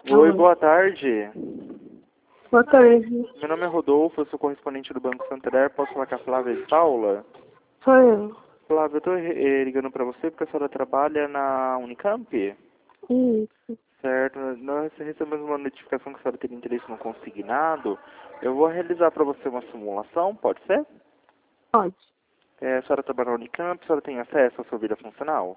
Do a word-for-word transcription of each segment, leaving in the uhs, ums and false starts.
Oi, boa tarde. Boa tarde. Meu nome é Rodolfo, eu sou correspondente do Banco Santander. Posso falar com a Flávia de Paula? Sou eu. Flávia, eu estou ligando para você porque a senhora trabalha na Unicamp? Isso. Certo. Nós recebemos uma notificação que a senhora teria interesse no consignado. Eu vou realizar para você uma simulação, pode ser? Pode. É, a senhora trabalha na Unicamp, a senhora tem acesso à sua vida funcional?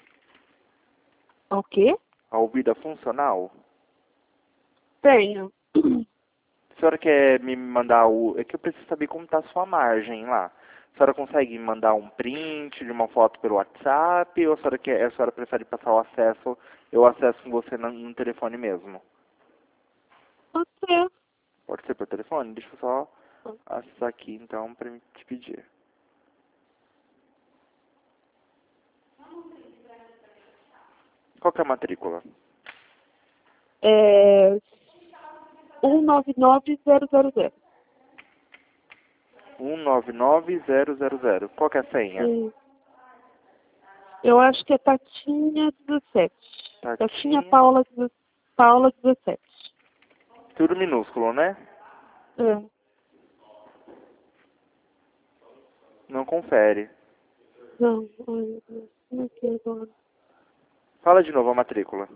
O quê? À vida funcional? Tenho. A senhora quer me mandar o... É que eu preciso saber como está a sua margem lá. A senhora consegue me mandar um print de uma foto pelo WhatsApp ou a senhora, quer, a senhora prefere passar o acesso, eu acesso com você no, no telefone mesmo? Pode ser. Pode ser por telefone? Deixa eu só acessar aqui então para te pedir. Qual que é a matrícula? É... um nove nove zero zero zero. um nove nove zero zero zero. Qual que é a senha? Sim. Eu acho que é Tatinha dezessete. Tatinha. Tatinha Paula, deze- Paula dezessete. Tudo minúsculo, né? É. Não confere. Não, olha, como é que é agora? Fala de novo a matrícula.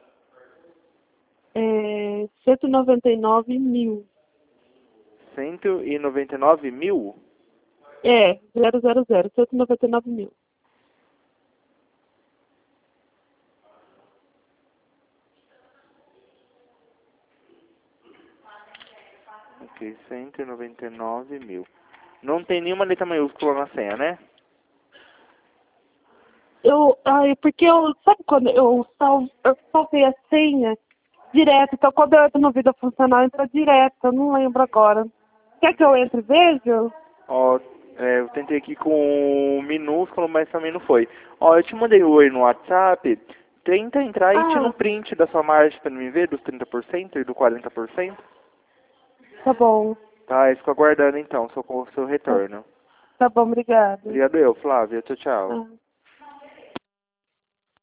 É cento e noventa e nove mil. cento e noventa e nove mil? É, zero zero zero. cento e noventa e nove mil. Ok, cento e noventa e nove mil. Não tem nenhuma letra maiúscula na senha, né? Eu, ai, porque eu, sabe quando eu, sal, eu salvei a senha direto, então quando eu entro no Vida Funcional, entra direto, eu não lembro agora. Quer que eu entre e veja? Ó, é, eu tentei aqui com minúsculo, mas também não foi. Ó, eu te mandei o oi no WhatsApp. Tenta entrar e tira um Ah, print da sua margem pra me ver, dos trinta por cento e do quarenta por cento. tá bom. Tá, eu fico aguardando então, seu, seu Tá, retorno. tá bom, obrigada. Obrigado eu, Flávia. Tchau, tchau. Ah.